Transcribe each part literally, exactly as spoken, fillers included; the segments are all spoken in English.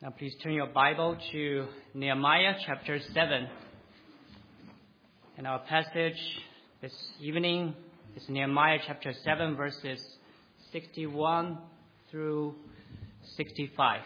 Now please turn your Bible to Nehemiah chapter seven. And our passage this evening is Nehemiah chapter seven, verses sixty-one through sixty-five.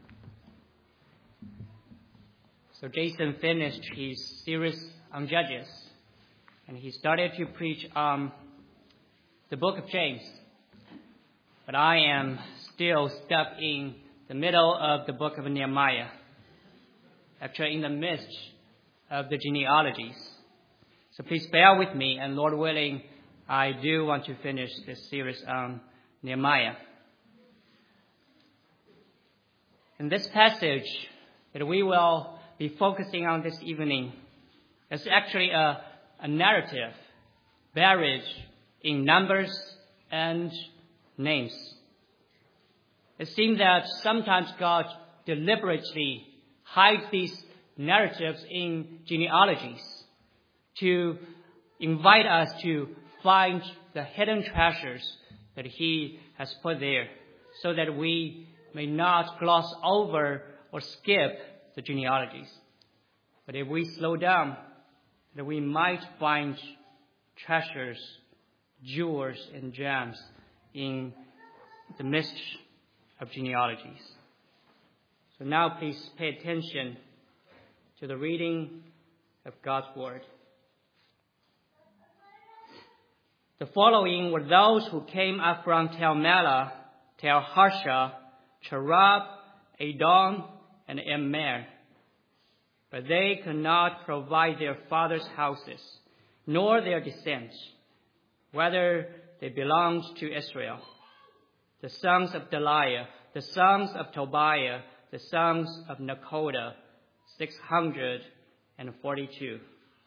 So Jason finished his series on Judges, and he started to preach on the book of James. But I am still stuck in the middle of the book of Nehemiah, actually in the midst of the genealogies. So please bear with me, and Lord willing, I do want to finish this series on Nehemiah. In this passage that we will be focusing on this evening is actually a, a narrative buried in numbers and names. It seems that sometimes God deliberately hides these narratives in genealogies to invite us to find the hidden treasures that He has put there, so that we may not gloss over or skip the genealogies. But if we slow down, that we might find treasures, jewels, and gems in the midst of genealogies. So now please pay attention to the reading of God's Word. The following were those who came up from Tel Melah, Tel Harsha, Cherub, Adon, and Immer. But they could not provide their fathers' houses, nor their descent, whether they belonged to Israel. The sons of Deliah, the sons of Tobiah, the sons of Nekoda, six hundred forty-two.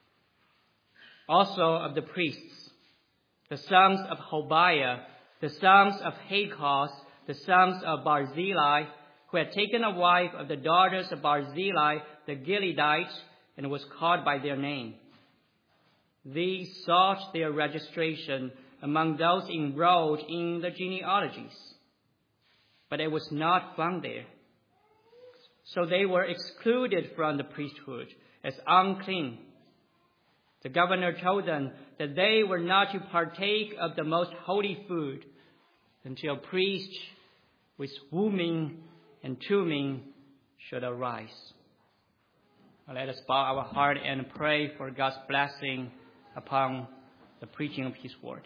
Also of the priests, the sons of Hobiah, the sons of Hakos, the sons of Barzillai, who had taken a wife of the daughters of Barzillai the Gileadite, and was called by their name. These sought their registration among those enrolled in the genealogies, but it was not found there. So they were excluded from the priesthood as unclean. The governor told them that they were not to partake of the most holy food until priests with Urim and Thummim should arise. Now let us bow our heart and pray for God's blessing upon the preaching of His word.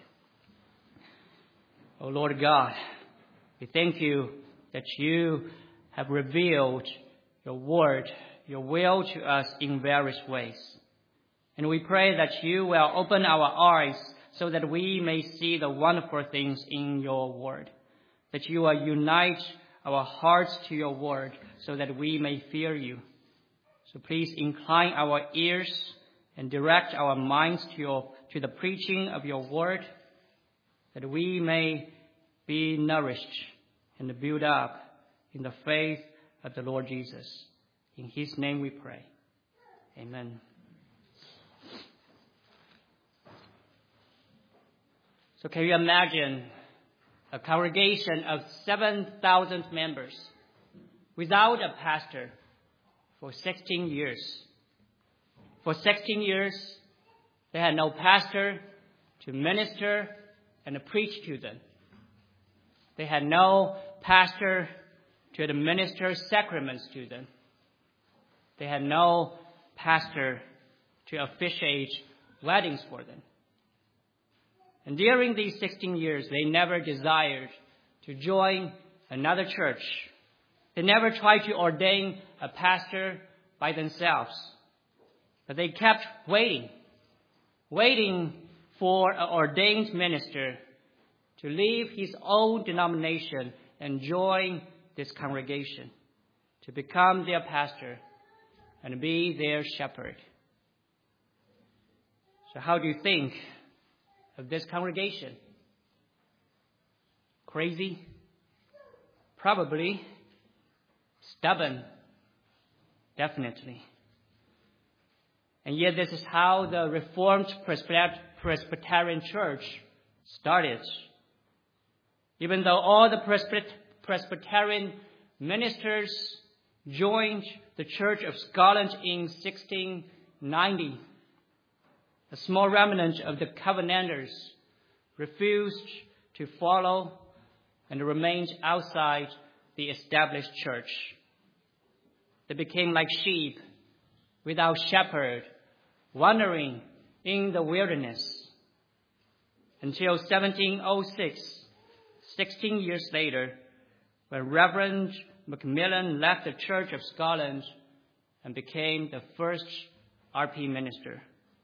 O Lord God, we thank you that you have revealed your word, your will to us in various ways. And we pray that you will open our eyes so that we may see the wonderful things in your word, that you will unite our hearts to your word so that we may fear you. So please incline our ears and direct our minds to your to the preaching of your word, that we may be nourished and built up in the faith of the Lord Jesus. In His name we pray. Amen. So can you imagine a congregation of seven thousand members without a pastor for sixteen years? For sixteen years, they had no pastor to minister and preach to them. They had no pastor to administer sacraments to them. They had no pastor to officiate weddings for them. And during these sixteen years, they never desired to join another church. They never tried to ordain a pastor by themselves. But they kept waiting, waiting for an ordained minister to leave his own denomination and join this congregation, to become their pastor and be their shepherd. So how do you think of this congregation? Crazy? Probably. Stubborn? Definitely. And yet this is how the Reformed Presbyterian Church started. Even though all the Presbyterian ministers joined the Church of Scotland in sixteen ninety. A small remnant of the Covenanters refused to follow and remained outside the established church. They became like sheep without shepherd, wandering in the wilderness. Until seventeen oh six, sixteen years later, when Reverend Macmillan left the Church of Scotland and became the first R P minister.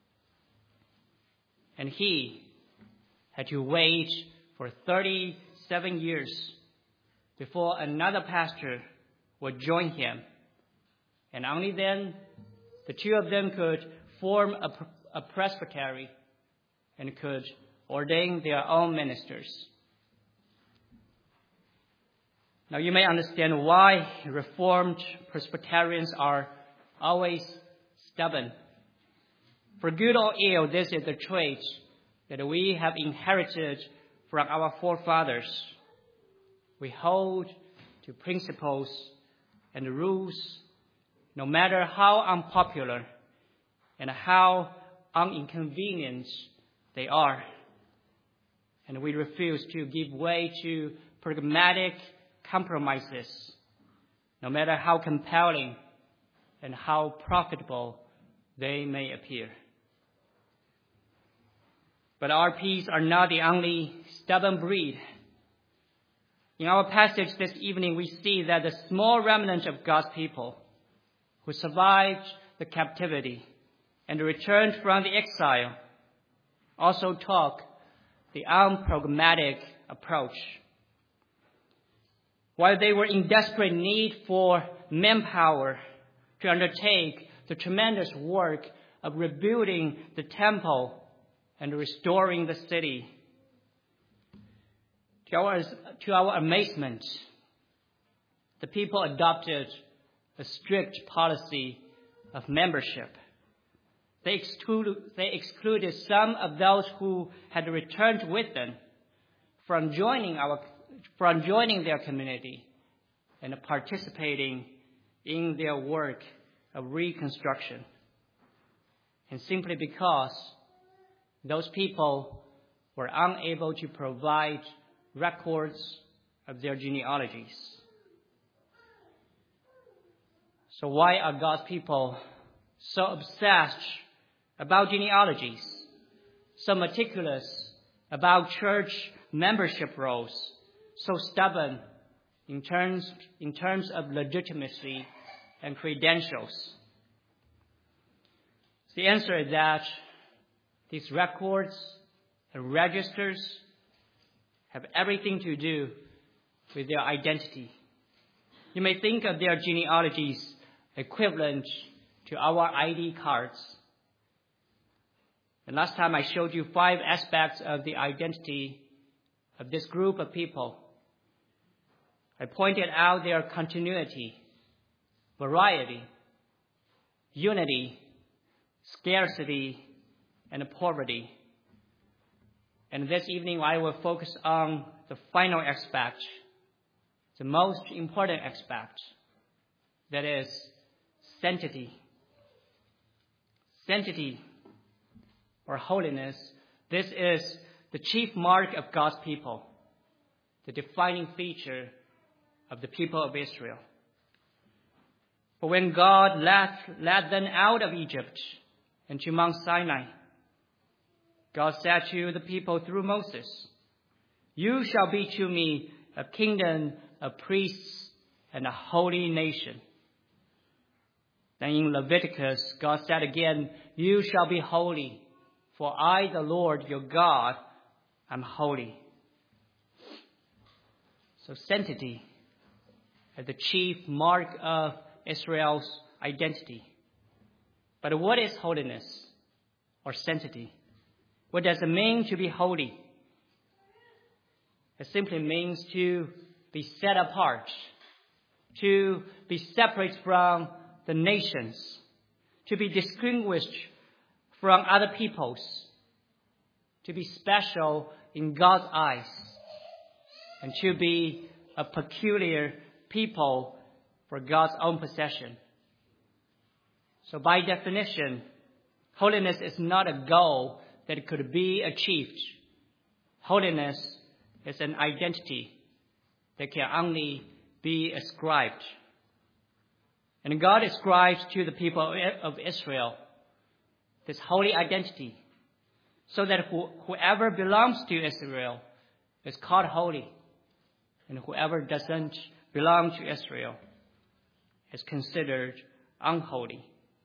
And he had to wait for thirty-seven years before another pastor would join him. And only then the two of them could form a, a presbytery and could ordain their own ministers. Now you may understand why Reformed Presbyterians are always stubborn. For good or ill, this is the trait that we have inherited from our forefathers. We hold to principles and rules, no matter how unpopular and how uninconvenient they are. And we refuse to give way to pragmatic compromises, no matter how compelling and how profitable they may appear. But R Ps are not the only stubborn breed. In our passage this evening, we see that the small remnant of God's people who survived the captivity and returned from the exile also took the unprogmatic approach. While they were in desperate need for manpower to undertake the tremendous work of rebuilding the temple and restoring the city, to our, to our amazement, the people adopted a strict policy of membership. They excluded, they excluded some of those who had returned with them from joining our from joining their community and participating in their work of reconstruction. And simply because those people were unable to provide records of their genealogies. So why are God's people so obsessed about genealogies, so meticulous about church membership rolls, so stubborn in terms, in terms of legitimacy and credentials? The answer is that these records and registers have everything to do with their identity. You may think of their genealogies equivalent to our I D cards. And last time I showed you five aspects of the identity of this group of people. I pointed out their continuity, variety, unity, scarcity, and poverty. And this evening I will focus on the final aspect, the most important aspect, that is sanctity. Sanctity or holiness, this is the chief mark of God's people, the defining feature of the people of Israel. For when God led, led them out of Egypt and to Mount Sinai, God said to the people through Moses, "You shall be to me a kingdom of priests and a holy nation." Then in Leviticus, God said again, "You shall be holy, for I, the Lord your God, am holy." So sanctity is the chief mark of Israel's identity. But what is holiness or sanctity? What does it mean to be holy? It simply means to be set apart, to be separate from the nations, to be distinguished from other peoples, to be special in God's eyes, and to be a peculiar people for God's own possession. So by definition, holiness is not a goal that could be achieved. Holiness is an identity that can only be ascribed. And God ascribes to the people of Israel this holy identity, so that whoever belongs to Israel is called holy, and whoever doesn't belong to Israel is considered unholy.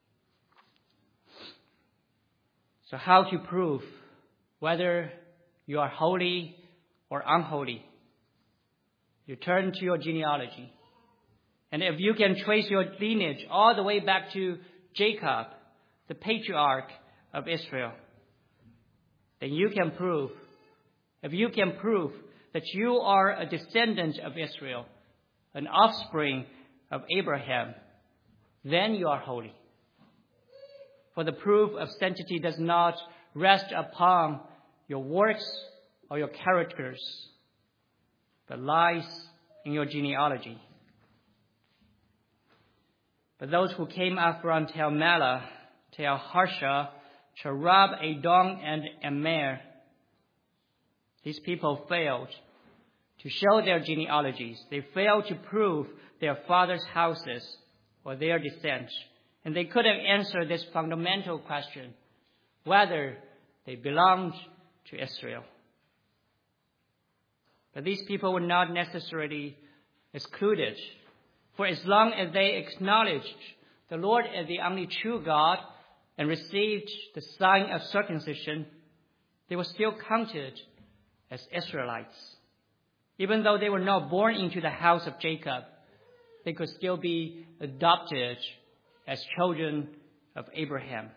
So how to prove whether you are holy or unholy? You turn to your genealogy. And if you can trace your lineage all the way back to Jacob, the patriarch of Israel, then you can prove, if you can prove that you are a descendant of Israel, an offspring of Abraham, then you are holy. For the proof of sanctity does not rest upon your works or your characters, but lies in your genealogy. But those who came up from Tel Melah, Tel Harsha, Cherub, Edom, and Immer, these people failed to show their genealogies. They failed to prove their fathers' houses or their descent. And they couldn't answer this fundamental question, whether they belonged to Israel. But these people were not necessarily excluded. For as long as they acknowledged the Lord as the only true God and received the sign of circumcision, they were still counted as Israelites. Even though they were not born into the house of Jacob, they could still be adopted as children of Abraham.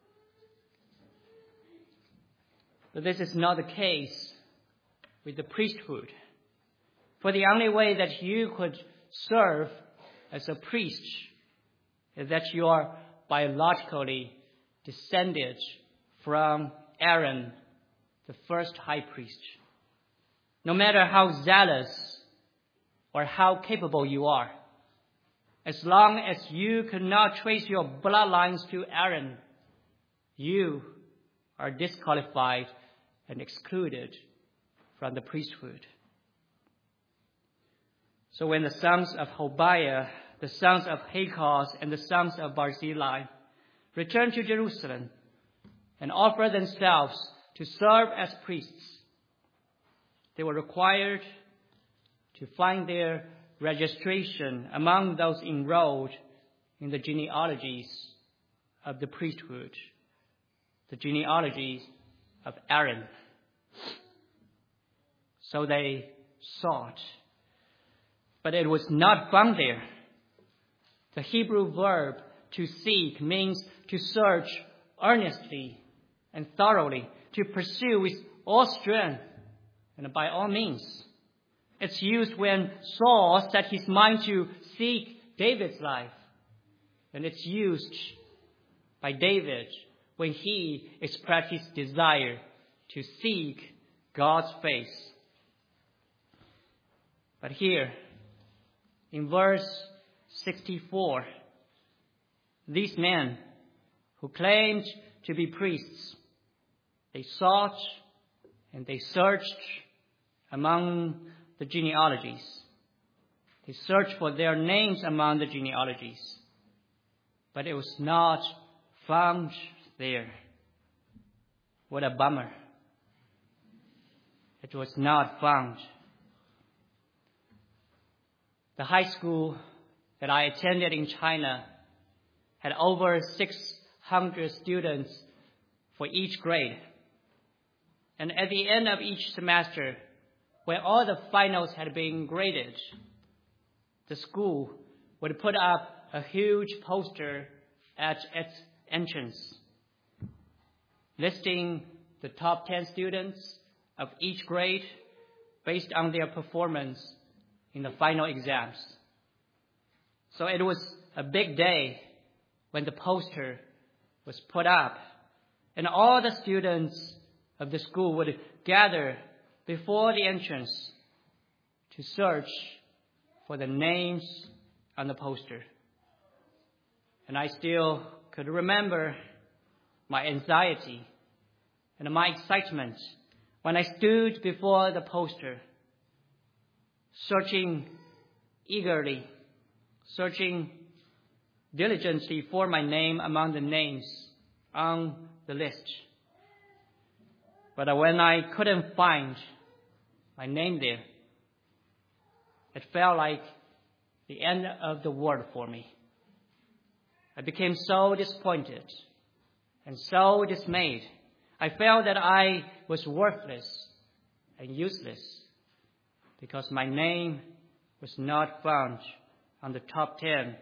But this is not the case with the priesthood. For the only way that you could serve as a priest is that you are biologically descended from Aaron, the first high priest. No matter how zealous or how capable you are, as long as you cannot trace your bloodlines to Aaron, you are disqualified and excluded from the priesthood. So when the sons of Hobaiah, the sons of Hakos, and the sons of Barzillai returned to Jerusalem and offered themselves to serve as priests, they were required to find their registration among those enrolled in the genealogies of the priesthood, the genealogies of Aaron. So they sought, but it was not found there. The Hebrew verb to seek means to search earnestly and thoroughly, to pursue with all strength and by all means. It's used when Saul set his mind to seek David's life. And it's used by David when he expressed his desire to seek God's face. But here, in verse sixty-four, these men who claimed to be priests, they sought and they searched among the genealogies. They searched for their names among the genealogies, but it was not found there. What a bummer. It was not found. The high school that I attended in China had over six hundred students for each grade. And at the end of each semester, when all the finals had been graded, the school would put up a huge poster at its entrance, listing the top ten students of each grade based on their performance in the final exams. So it was a big day when the poster was put up, and all the students of the school would gather before the entrance to search for the names on the poster. And I still could remember my anxiety and my excitement when I stood before the poster, searching eagerly, searching diligently for my name among the names on the list. But when I couldn't find my name there, it felt like the end of the world for me. I became so disappointed and so dismayed. I felt that I was worthless and useless because my name was not found on the top ten.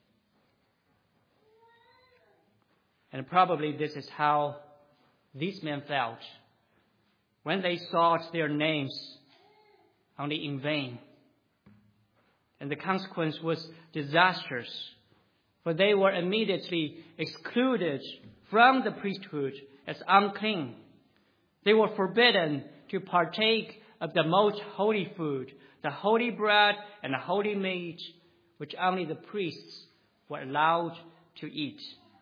And probably this is how these men felt when they sought their names only in vain. And the consequence was disastrous, for they were immediately excluded from the priesthood as unclean. They were forbidden to partake of the most holy food, the holy bread and the holy meat, which only the priests were allowed to eat.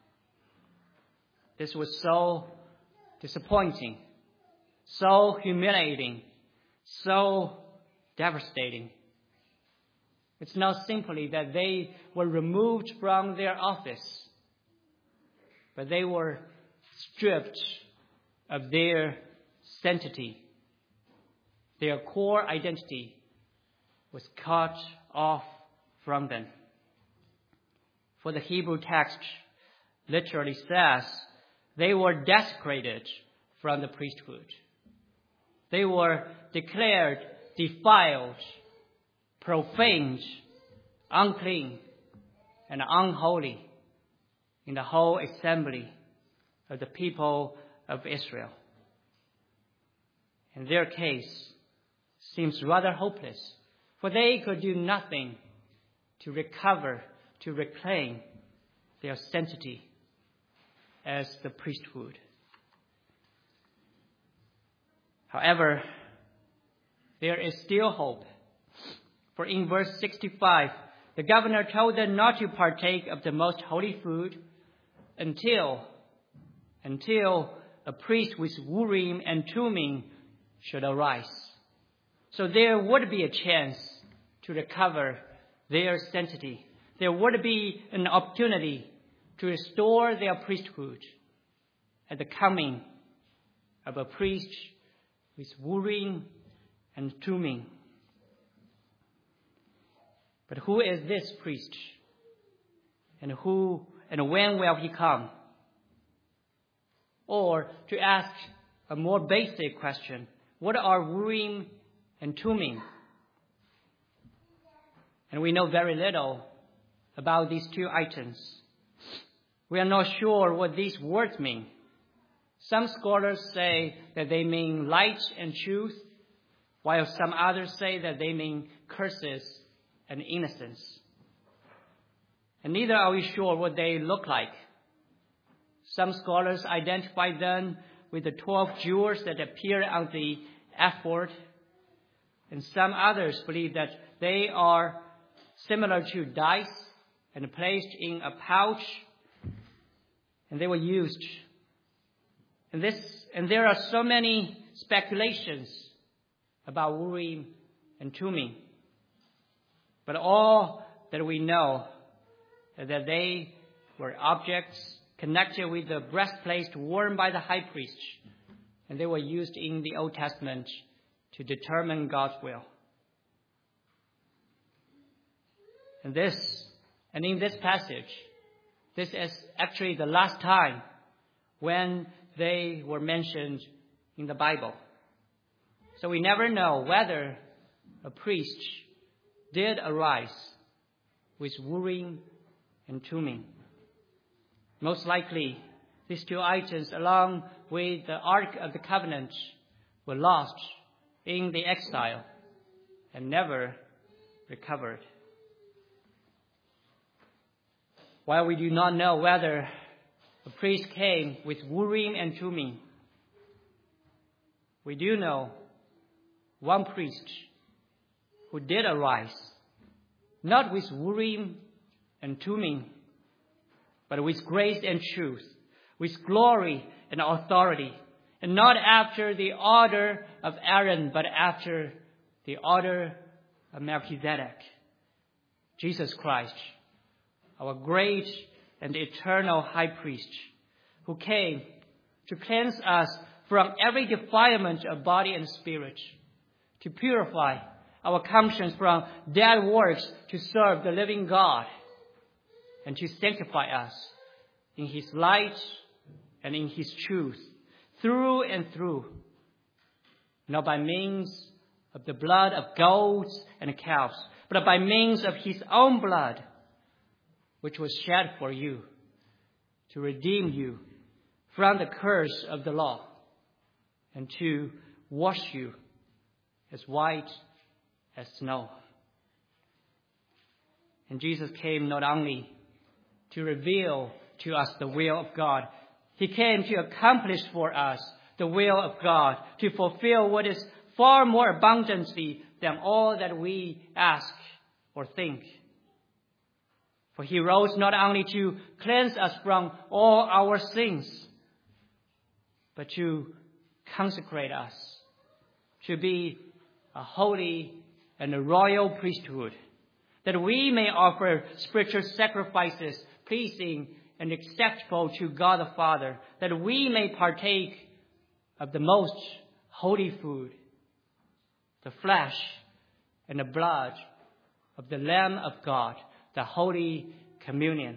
This was so disappointing, so humiliating, so devastating. It's not simply that they were removed from their office, but they were stripped of their sanctity. Their core identity was cut off from them. For the Hebrew text literally says they were desecrated from the priesthood. They were declared defiled, profaned, unclean, and unholy in the whole assembly of the people of Israel. And their case seems rather hopeless, for they could do nothing to recover, to reclaim their sanctity as the priesthood. However, there is still hope. For in verse sixty-five, the governor told them not to partake of the most holy food until, until a priest with Urim and Thummim should arise. So there would be a chance to recover their sanctity. There would be an opportunity to restore their priesthood at the coming of a priest with Urim and Thummim. But who is this priest? And who and when will he come? Or to ask a more basic question, what are Urim and Thummim? And we know very little about these two items. We are not sure what these words mean. Some scholars say that they mean light and truth, while some others say that they mean curses and innocence. And neither are we sure what they look like. Some scholars identify them with the twelve jewels that appear on the ephod, and some others believe that they are similar to dice and placed in a pouch, and they were used. And this, and there are so many speculations about Urim and Thummim. But all that we know is that they were objects connected with the breastplate worn by the high priest, and they were used in the Old Testament to determine God's will. And this, and in this passage, this is actually the last time when they were mentioned in the Bible. So we never know whether a priest did arise with Urim and Thummim. Most likely, these two items, along with the Ark of the Covenant, were lost in the exile and never recovered. While we do not know whether a priest came with Urim and Thummim, we do know one priest who did arise, not with Urim entombing, but with grace and truth, with glory and authority, and not after the order of Aaron, but after the order of Melchizedek. Jesus Christ, our great and eternal high priest, who came to cleanse us from every defilement of body and spirit, to purify our conscience from dead works to serve the living God, and to sanctify us in His light and in His truth, through and through, not by means of the blood of goats and calves, but by means of His own blood, which was shed for you, to redeem you from the curse of the law, and to wash you as white as snow. And Jesus came not only to reveal to us the will of God, He came to accomplish for us the will of God, to fulfill what is far more abundantly than all that we ask or think. For He rose not only to cleanse us from all our sins, but to consecrate us, to be a holy and a royal priesthood, that we may offer spiritual sacrifices pleasing and acceptable to God the Father, that we may partake of the most holy food, the flesh and the blood of the Lamb of God, the Holy Communion.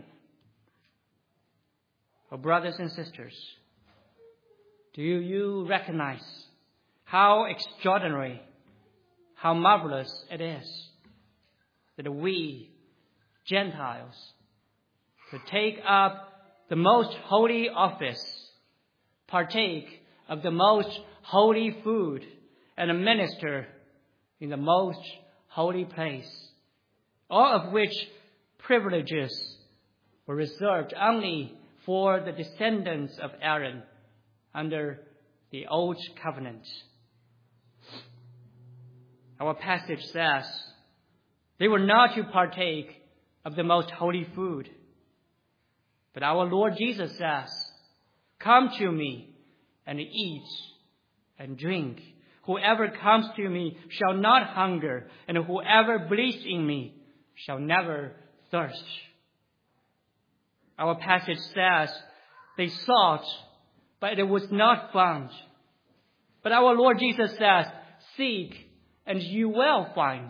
Oh, brothers and sisters, do you recognize how extraordinary, how marvelous it is that we, Gentiles, could take up the most holy office, partake of the most holy food, and minister in the most holy place, all of which privileges were reserved only for the descendants of Aaron under the Old Covenant. Our passage says they were not to partake of the most holy food. But our Lord Jesus says, "Come to me and eat and drink. Whoever comes to me shall not hunger, and whoever believes in me shall never thirst." Our passage says they sought, but it was not found. But our Lord Jesus says, "Seek, and you will find."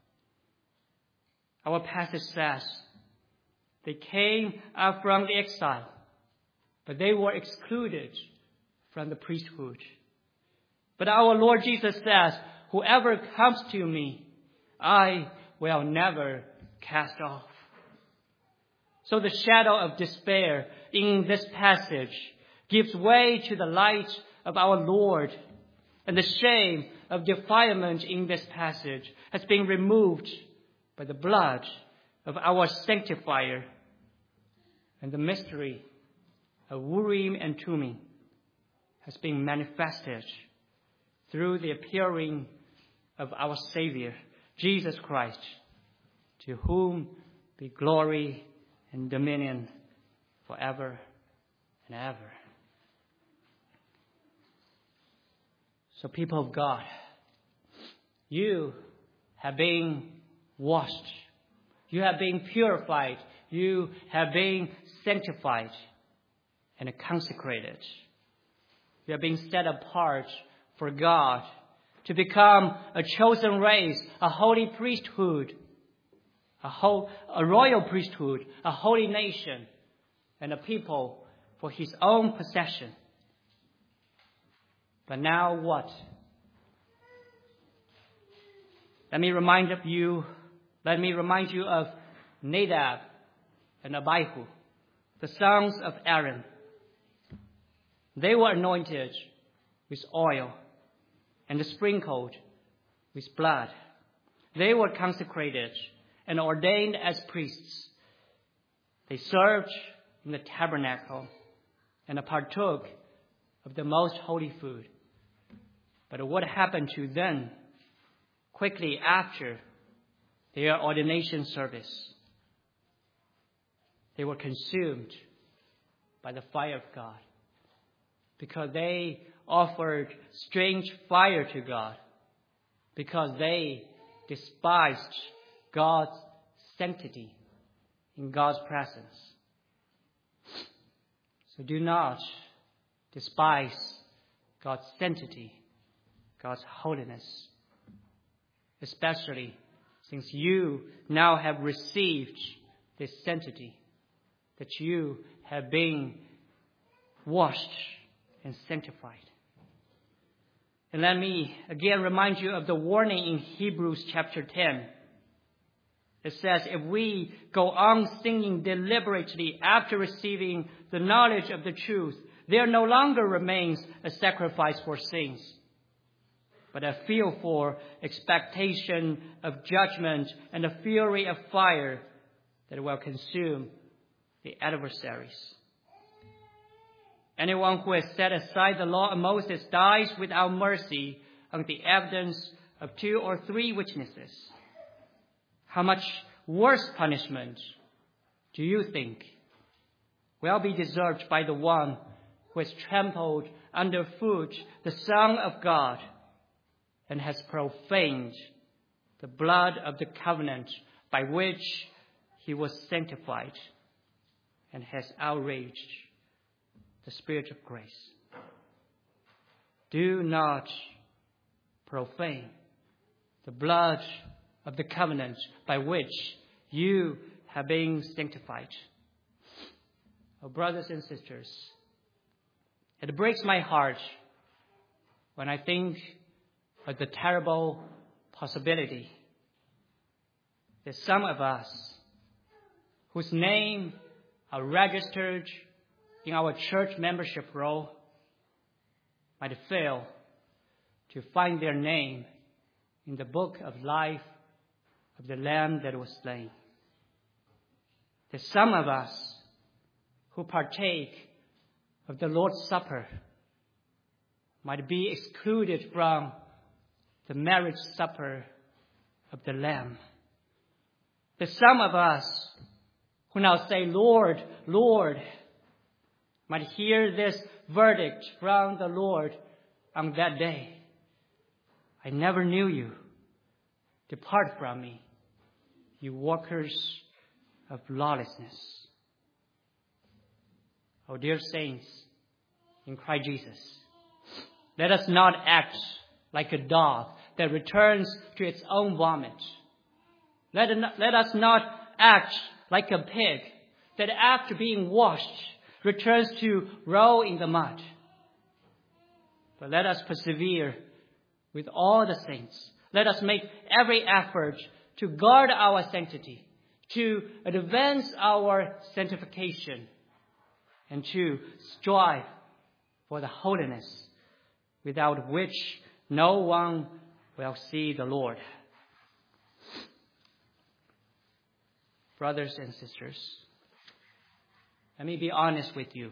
Our passage says they came up from the exile, but they were excluded from the priesthood. But our Lord Jesus says, "Whoever comes to me, I will never cast off." So the shadow of despair in this passage gives way to the light of our Lord, and the shame of defilement in this passage has been removed by the blood of our sanctifier, and the mystery of Urim and Thummim has been manifested through the appearing of our Savior, Jesus Christ, to whom be glory and dominion forever and ever. So, people of God, you have been washed. You have been purified. You have been sanctified and consecrated. You have been set apart for God to become a chosen race, a holy priesthood, a, whole, a royal priesthood, a holy nation, and a people for His own possession. But now what? Let me remind of you, let me remind you of Nadab and Abihu, the sons of Aaron. They were anointed with oil and sprinkled with blood. They were consecrated and ordained as priests. They served in the tabernacle and partook of the most holy food. But what happened to them quickly after their ordination service? they were consumed by the fire of God because they offered strange fire to God, because they despised God's sanctity in God's presence. So do not despise God's sanctity, God's holiness, especially since you now have received this sanctity, that you have been washed and sanctified. And let me again remind you of the warning in Hebrews chapter ten. It says, if we go on sinning deliberately after receiving the knowledge of the truth, there no longer remains a sacrifice for sins, but a fearful expectation of judgment and a fury of fire that will consume the adversaries. Anyone who has set aside the law of Moses dies without mercy on the evidence of two or three witnesses. How much worse punishment do you think will be deserved by the one who has trampled underfoot the Son of God and has profaned the blood of the covenant by which he was sanctified and has outraged the Spirit of grace? Do not profane the blood of the covenant by which you have been sanctified. Oh, brothers and sisters, it breaks my heart when I think of the terrible possibility that some of us whose name are registered in our church membership roll might fail to find their name in the book of life of the Lamb that was slain. That some of us who partake of the Lord's Supper might be excluded from the marriage supper of the Lamb. That some of us who now say, Lord, Lord, might hear this verdict from the Lord on that day. I never knew you. Depart from me, you workers of lawlessness. Oh, dear saints in Christ Jesus, let us not act like a dog that returns to its own vomit. Let, it not, let us not act like a pig that after being washed returns to roll in the mud. But let us persevere with all the saints. Let us make every effort to guard our sanctity, to advance our sanctification, and to strive for the holiness without which no one will see the Lord. Brothers and sisters, let me be honest with you.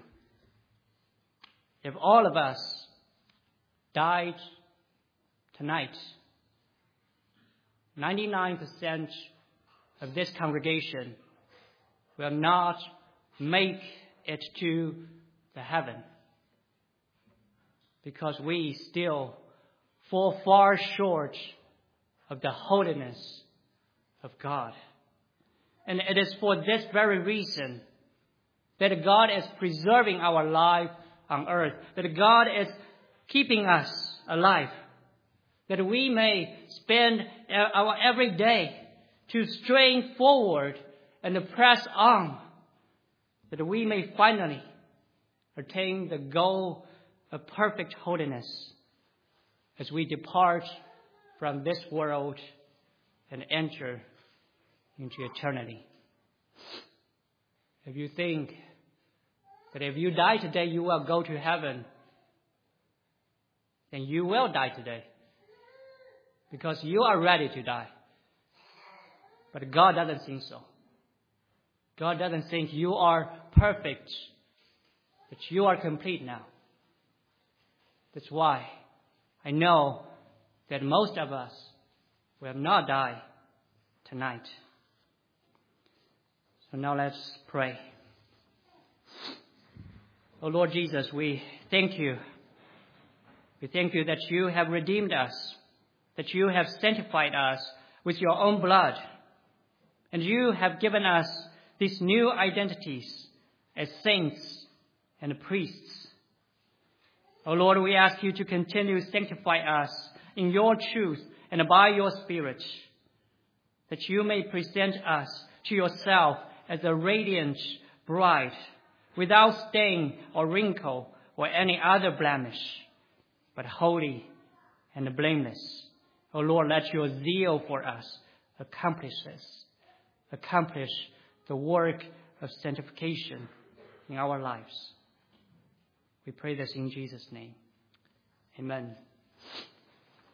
If all of us died tonight, ninety-nine percent of this congregation will not make it to the heaven because we still fall far short of the holiness of God. And it is for this very reason that God is preserving our life on earth, that God is keeping us alive, that we may spend our every day to strain forward and press on, that we may finally attain the goal of perfect holiness as we depart from this world and enter into eternity. If you think that if you die today you will go to heaven, then you will die today because you are ready to die. But God doesn't think so. God doesn't think you are perfect, that you are complete now. That's why I know that most of us will not die tonight. So now let's pray. Oh Lord Jesus, we thank you. We thank you that you have redeemed us, that you have sanctified us with your own blood, and you have given us these new identities as saints and priests. Oh Lord, we ask you to continue to sanctify us in your truth and by your Spirit, that you may present us to yourself as a radiant bride, without stain or wrinkle or any other blemish, but holy and blameless. Oh Lord, let your zeal for us accomplish this, accomplish the work of sanctification in our lives. We pray this in Jesus' name. Amen.